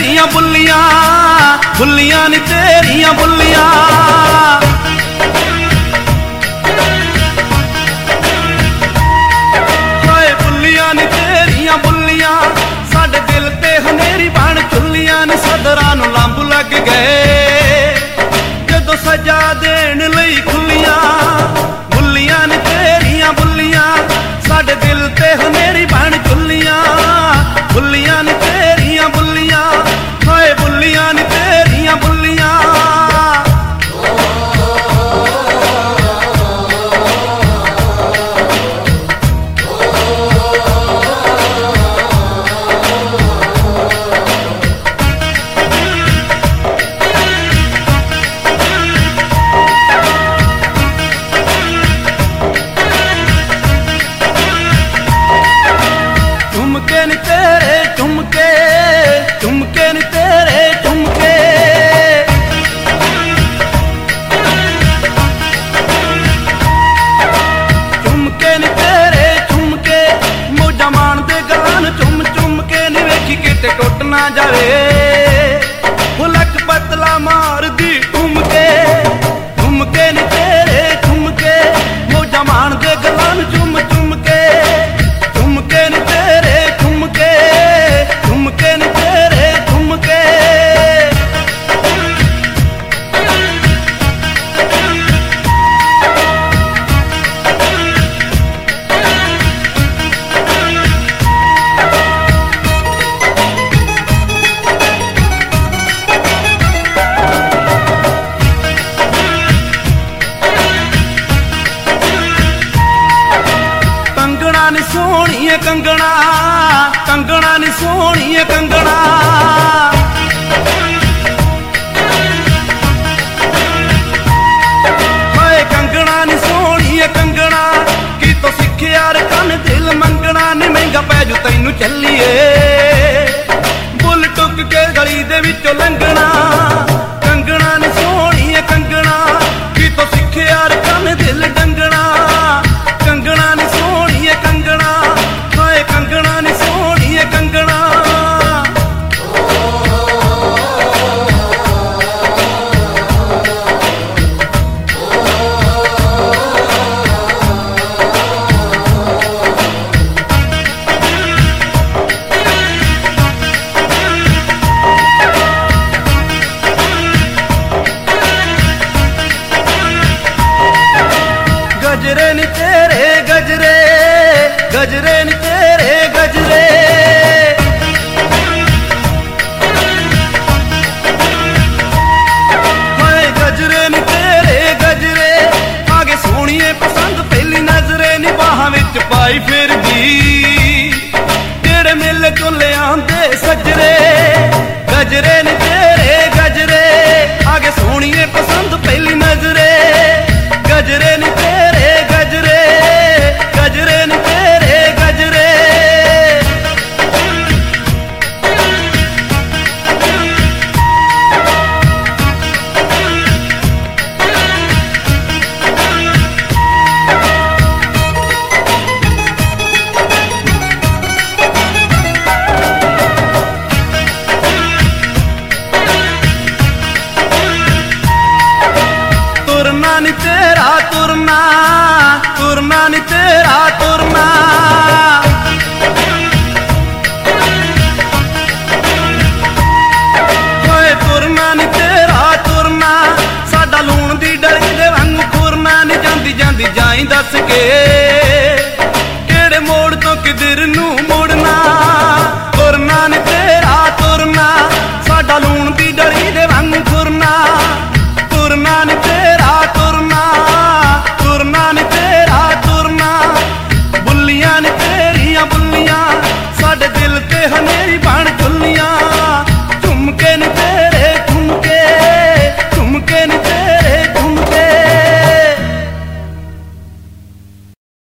तेरियां बुल्लियां बुल्लियां नी तेरियां बुल्लियां। हाय बुल्लियां नी तेरियां बुल्लियां साडे दिल ते हनेरी बन चुल्लियां नी सदरां नूं लंब लग गए जदों सजा देण लई खुल्लियां। बुल्लियां नी तेरियां बुल्लियां साडे दिल ते हनेरी बन चुल्लियां। बुल्लियां नी तेरियां बुल्लियां हाय बुल्लियां नी तेरियां बुल्लियां। झुमके नी तेरे झुमके झुमके नी तेरे झुमके। झुमके नी तेरे झुमके मौजा माणदे गलां नूं चुम चुम के नी वेखी किते टुट ना जावे लक पतला मारदी ठुमके। झुमके नी तेरे झुमके मौजा माणदे गलां नूं चुम चुम के। झुमके नी तेरे झुमके झुमके नी तेरे झुमके। कंगना नी सोहणीए कंगना कंगना नी सोहणीए कंगना। हाय कंगना नी सोहणीए कंगना की तो सिखिया रे कन दिल मंगना नी महंगा पै जू तैनू चलिए बुल टुक के गली दे विचों लंघना। कंगना नी सोहणीए कंगना की तो सिखिया रे कन दिल डंगना। कंगना नी सोहणीए कंगना हाय कंगना नी सोहणीए कंगना। गजरे नी तेरे गजरे गजरे नी तेरे गजरे। हाय गजरे नी तेरे गजरे आगे सोहणीए पसंद पहली नजरे नी बाहां विच पाई फिरदी जेड़े मेले चोले आंदे सजरे। गजरे नी तेरे गजरे आगे सोहणीए पसंद पहली नजरे। गजरे नी तेरे गजरे गजरे नी तेरे गजरे। तुरना नी तेरा तुरना तुरना नी तेरा तुरना। हाय तुरना नी तेरा तुरना साडा लूण दी डली दे वांगू खुरना नी जांदी जांदी जाई दस के।